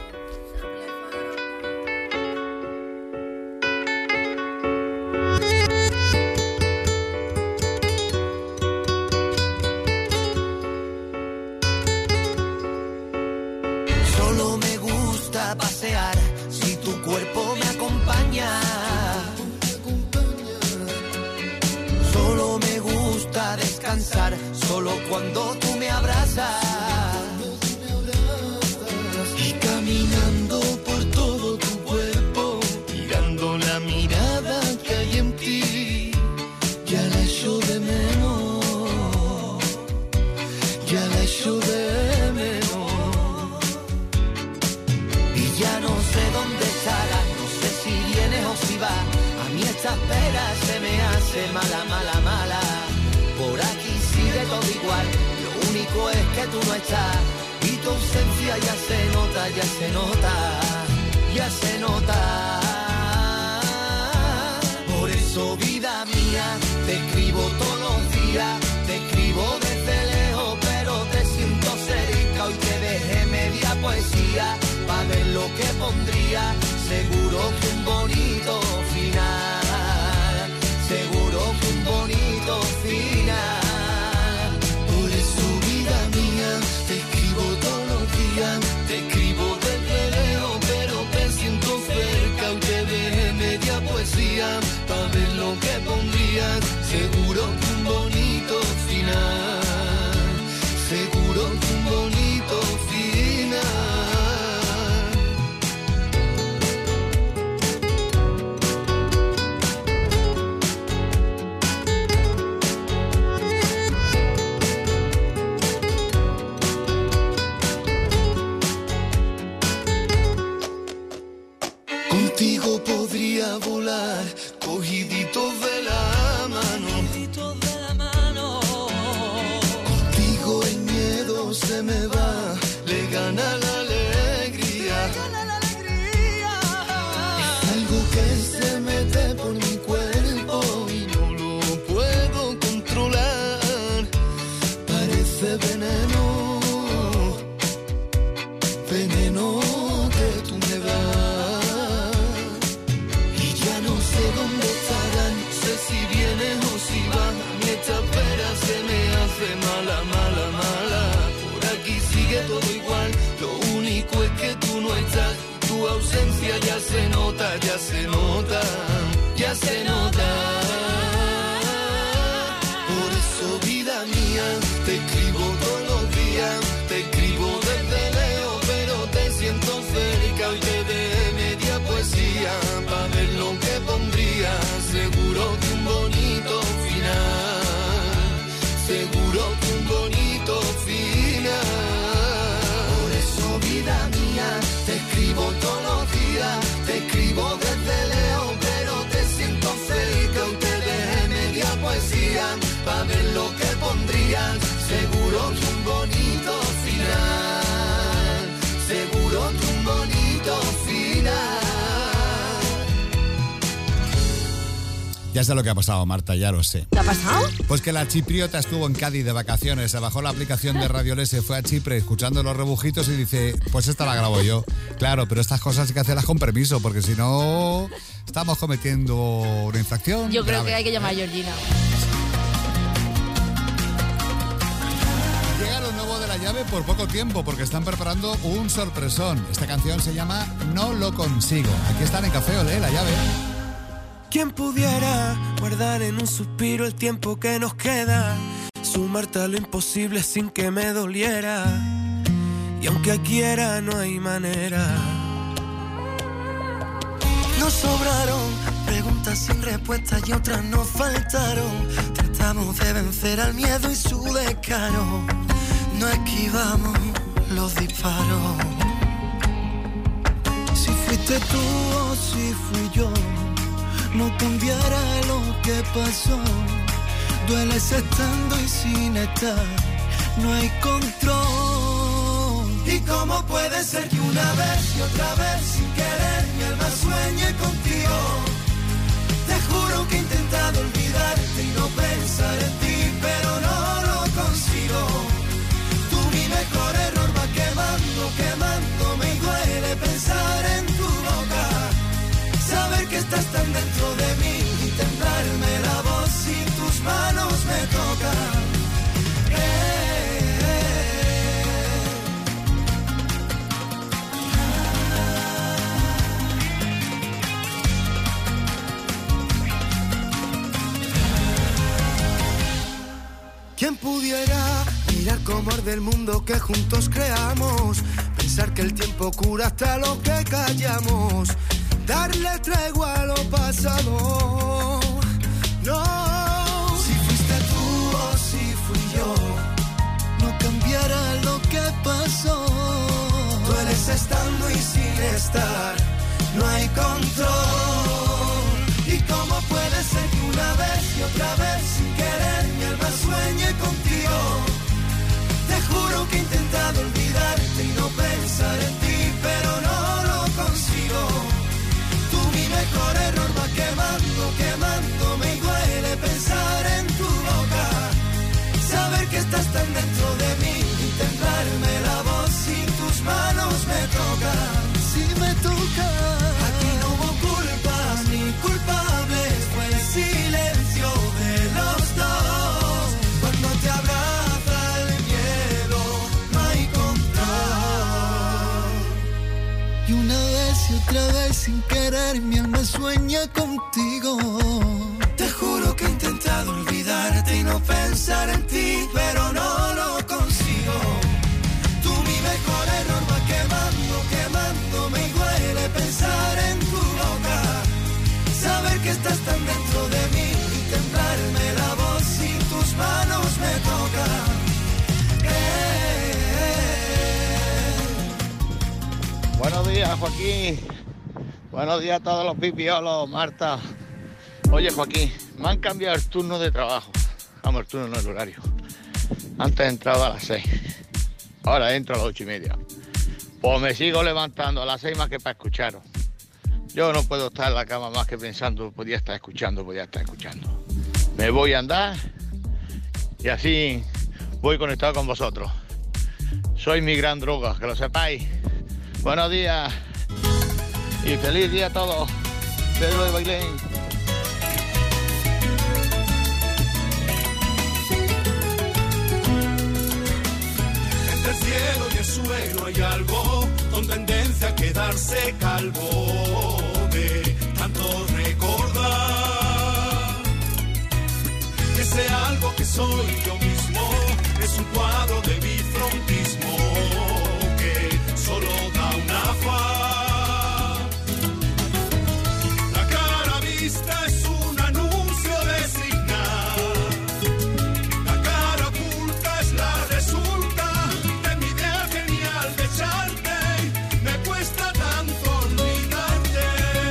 Solo me gusta pasear si tu cuerpo me acompaña. Solo me gusta descansar, solo cuando tú me abrazas. Y caminando por todo tu cuerpo, mirando la mirada que tú no estás y tu ausencia ya se nota, ya se nota, ya se nota. Por eso, vida mía, te escribo todos los días, te escribo desde lejos, pero te siento cerca. Hoy te dejé media poesía pa' ver lo que pondría. Seguro que un bonito final, seguro que un bonito final. Por eso, vida mía, te escribo todos los días, te escribo desde lejos, pero te siento cerca. Hoy te dejé media poesía pa' ver lo que pondrías. Seguro que un bonito final, seguro que un bonito final. Contigo podría volar, cogiditos de la mano. Contigo el miedo se me va, le gana la alegría. Es algo que se mete por mi cuerpo y no lo puedo controlar. Parece veneno, veneno que tú me das. Y ya no sé dónde estarán, no sé si vienes o si van. Esta espera se me hace mala, mala, mala. Por aquí sigue todo igual, lo único es que tú no estás. Tu ausencia ya se nota, ya se nota, ya se nota. Por eso, vida mía, te escribo todos los días, te escribo desde lejos, pero te siento cerca. Hoy te dejé media poesía pa' ver lo que pondría. Seguro que un bonito final, seguro que un bonito final. Por eso, vida mía, te escribo todos los días, te escribo desde lejos, pero te siento cerca. Hoy te dejé media poesía pa' ver lo que pondrías. Seguro que un bonito final, seguro que un bonito final. Ya sé lo que ha pasado, Marta, ya lo sé. ¿Qué ha pasado? Pues que la chipriota estuvo en Cádiz de vacaciones, se bajó la aplicación de Radio L, se fue a Chipre escuchando los rebujitos y dice, pues esta la grabo yo. Claro, pero estas cosas hay que hacerlas con permiso, porque si no estamos cometiendo una infracción. Yo creo grave. que hay que llamar a Georgina. Llega lo nuevo de La Llave por poco tiempo, porque están preparando un sorpresón. Esta canción se llama No lo consigo. Aquí están en Café Olé, La Llave. ¿Quién pudiera guardar en un suspiro el tiempo que nos queda? Sumarte a lo imposible sin que me doliera. Y aunque quiera no hay manera. Nos sobraron preguntas sin respuestas y otras nos faltaron. Tratamos de vencer al miedo y su descaro. No esquivamos los disparos. Si fuiste tú o si fui yo, no cambiará lo que pasó. Dueles estando y sin estar, no hay control. ¿Y cómo puede ser que una vez y otra vez sin querer mi alma sueñe contigo? Te juro que he intentado olvidarte y no pensar en ti, pero no lo consigo. Tú mi mejor error va quemando, quemándome y duele pensar en tu boca. Saber que estás tan dentro de mí y temblarme la voz si tus manos me tocan. Eh, ¿quién pudiera mirar cómo arde el mundo que juntos creamos? Pensar que el tiempo cura hasta lo que callamos. Darle tregua a lo pasado. No, si fuiste tú o si fui yo, no cambiará lo que pasó. Dueles estando y sin estar, no hay control. ¿Y cómo puede ser que una vez y otra vez sin querer mi alma sueñe contigo? Te juro que mujer, mi alma sueña contigo. Te juro que he intentado olvidarte y no pensar en ti, pero no lo consigo. Tú mi mejor error va quemando, quemándome y duele pensar en tu boca. Saber que estás tan dentro de mí y temblarme la voz si tus manos me tocan. Buenos días, Joaquín. Buenos días a todos los pipiolos, Marta. Oye, Joaquín, me han cambiado el turno de trabajo. Vamos, el turno no, el horario. Antes entraba a las seis. Ahora entro a las ocho y media. Pues me sigo levantando a las seis más que para escucharos. Yo no puedo estar en la cama más que pensando, podía estar escuchando, podía estar escuchando. Me voy a andar y así voy conectado con vosotros. Soy mi gran droga, que lo sepáis. Buenos días y feliz día a todos. Pedro de Bailén. Entre el cielo y el suelo hay algo con tendencia a quedarse calvo de tanto recordar. Que ese algo que soy yo mismo es un cuadro de bifrontismo que solo da una faz. La cara vista es un anuncio de señal. La cara oculta es la resulta de mi idea genial de echarte. Me cuesta tanto olvidarte.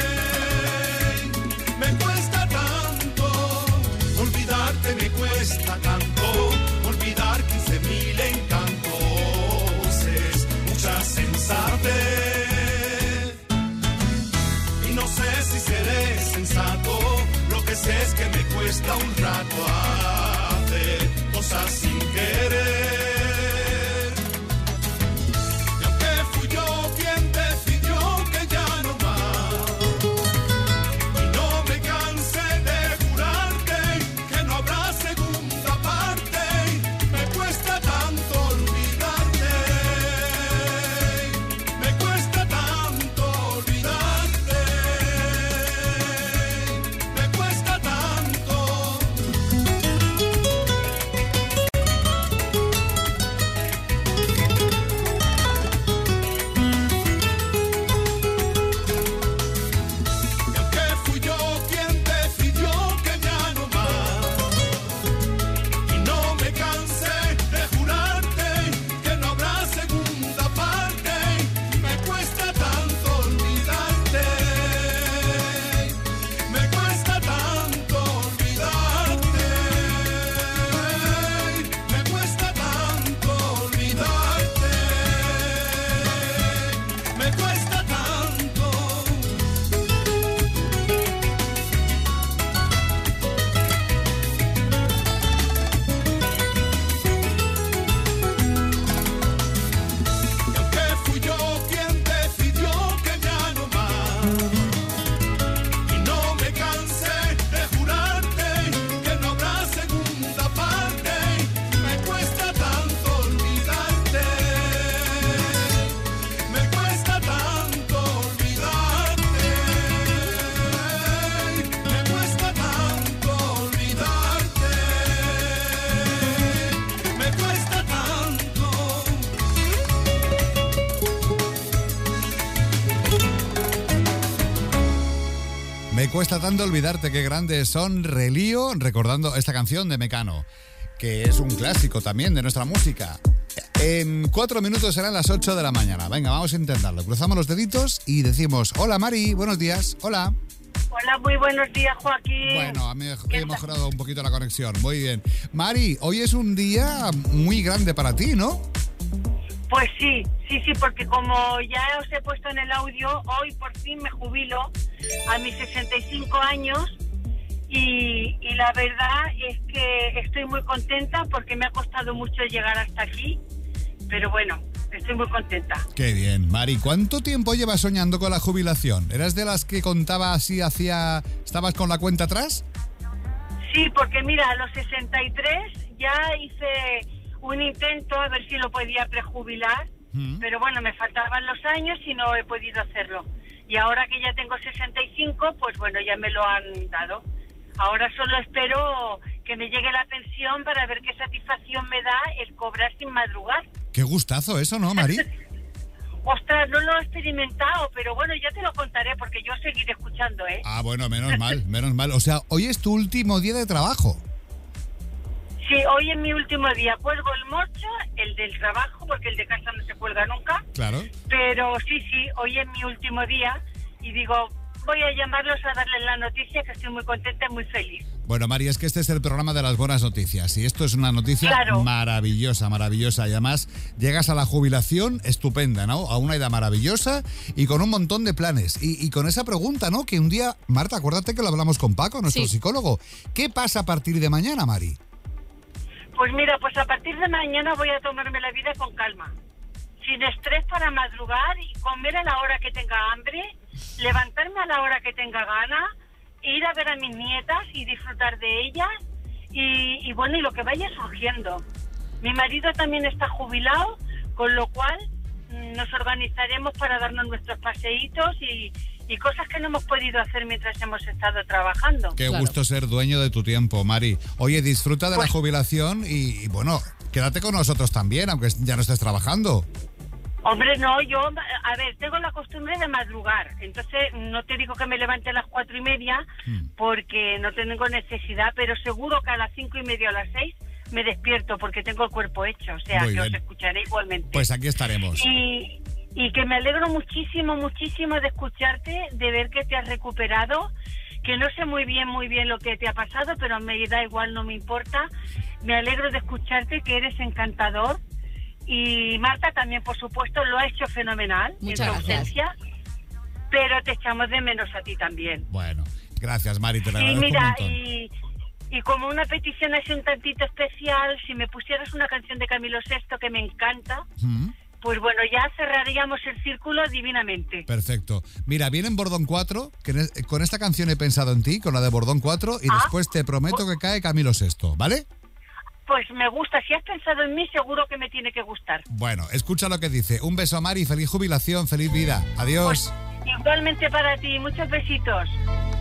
Me cuesta tanto olvidarte, me cuesta tanto olvidar quince mil encantos. Es mucha sensatez y no sé si seré sensato. Lo que sé es que me cuesta un rato hacer cosas sin querer. Y aunque fui yo quien decidió que ya no más, y no me cansé de jurarte que no habrá segunda parte, me cuesta tanto olvidarte. Me cuesta tanto olvidarte. Me cuesta tanto. Y aunque fui yo quien decidió que ya no más, y no me cansé de jurarte que no habrá segunda parte, me cuesta tanto olvidarte. Me cuesta tanto olvidarte. Me cuesta tanto olvidarte. Me cuesta tanto. Y aunque fui yo quien decidió que ya no más, y no me cansé de jurarte que no habrá segunda parte, me cuesta tanto olvidarte. Me cuesta tanto olvidarte. Me cuesta tanto olvidarte. Me cuesta tanto. Me cuesta tanto olvidarte, qué grandes son Relío, recordando esta canción de Mecano, que es un clásico también de nuestra música. En cuatro minutos serán las ocho de la mañana. Venga, vamos a intentarlo. Cruzamos los deditos y decimos, hola Mari, buenos días, hola. Hola, muy buenos días, Joaquín. Bueno, he mejorado un poquito la conexión, muy bien. Mari, hoy es un día muy grande para ti, ¿no? Pues sí, sí, sí, porque como ya os he puesto en el audio, hoy por fin me jubilo a mis sesenta y cinco años y, y la verdad es que estoy muy contenta porque me ha costado mucho llegar hasta aquí, pero bueno, estoy muy contenta. Qué bien, Mari. ¿Cuánto tiempo llevas soñando con la jubilación? ¿Eras de las que contaba así hacia... ¿Estabas con la cuenta atrás? Sí, porque mira, a los sesenta y tres ya hice un intento a ver si lo podía prejubilar, mm. pero bueno, me faltaban los años y no he podido hacerlo. Y ahora que ya tengo sesenta y cinco, pues bueno, ya me lo han dado. Ahora solo espero que me llegue la pensión para ver qué satisfacción me da el cobrar sin madrugar. Qué gustazo eso, ¿no, Mari? Ostras, no lo he experimentado, pero bueno, ya te lo contaré porque yo seguiré escuchando, ¿eh? Ah, bueno, menos mal, menos mal. O sea, hoy es tu último día de trabajo. Sí, hoy es mi último día. Cuelgo el mocho, el del trabajo, porque el de casa no se cuelga nunca. Claro. Pero sí, sí, hoy es mi último día y digo, voy a llamarlos a darles la noticia que estoy muy contenta y muy feliz. Bueno, Mari, es que este es el programa de las buenas noticias y esto es una noticia Claro. maravillosa, maravillosa. Y además llegas a la jubilación estupenda, ¿no? A una edad maravillosa y con un montón de planes. Y, y con esa pregunta, ¿no? Que un día, Marta, acuérdate que lo hablamos con Paco, nuestro Sí. psicólogo. ¿Qué pasa a partir de mañana, Mari? Pues mira, pues a partir de mañana voy a tomarme la vida con calma. Sin estrés para madrugar y comer a la hora que tenga hambre, levantarme a la hora que tenga gana, ir a ver a mis nietas y disfrutar de ellas y, y bueno, y lo que vaya surgiendo. Mi marido también está jubilado, con lo cual mm, nos organizaremos para darnos nuestros paseitos y, y cosas que no hemos podido hacer mientras hemos estado trabajando. Qué gusto ser dueño de tu tiempo, Mari. Oye, disfruta de Pues- la jubilación y, y, bueno, quédate con nosotros también, aunque ya no estés trabajando. Hombre, no, yo, a ver, tengo la costumbre de madrugar, entonces no te digo que me levante a las cuatro y media porque no tengo necesidad, pero seguro que a las cinco y media o a las seis me despierto porque tengo el cuerpo hecho, o sea, Muy que bien. os escucharé igualmente. Pues aquí estaremos. Y, y que me alegro muchísimo, muchísimo de escucharte, de ver que te has recuperado, que no sé muy bien, muy bien lo que te ha pasado, pero me da igual, no me importa. Me alegro de escucharte, que eres encantador. Y Marta también, por supuesto, lo ha hecho fenomenal Muchas en tu gracias. ausencia, pero te echamos de menos a ti también. Bueno, gracias, Mari, te lo Y agradezco un mira, montón. y, y como una petición así un tantito especial, si me pusieras una canción de Camilo Sesto que me encanta, Mm, pues bueno, ya cerraríamos el círculo divinamente. Perfecto. Mira, viene en Bordón cuatro, que en es- con esta canción he pensado en ti, con la de Bordón cuatro, y Ah. después te prometo que cae Camilo Sesto, ¿vale? Pues me gusta, si has pensado en mí, seguro que me tiene que gustar. Bueno, escucha lo que dice. Un beso, Mari, feliz jubilación, feliz vida. Adiós. Igualmente para ti, muchos besitos.